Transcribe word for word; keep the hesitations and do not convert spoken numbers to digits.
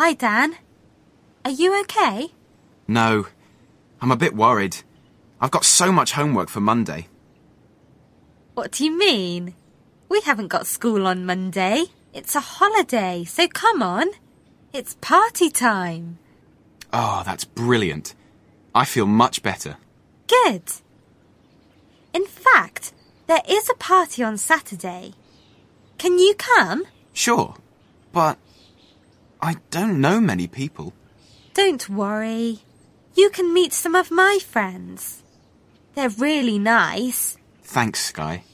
Hi, Dan. Are you okay? No, I'm a bit worried. I've got so much homework for Monday. What do you mean? We haven't got school on Monday. It's a holiday, so come on. It's party time. Oh, that's brilliant. I feel much better. Good. In fact, there is a party on Saturday. Can you come? Sure, but I don't know many people. Don't worry. You can meet some of my friends. They're really nice. Thanks, Sky.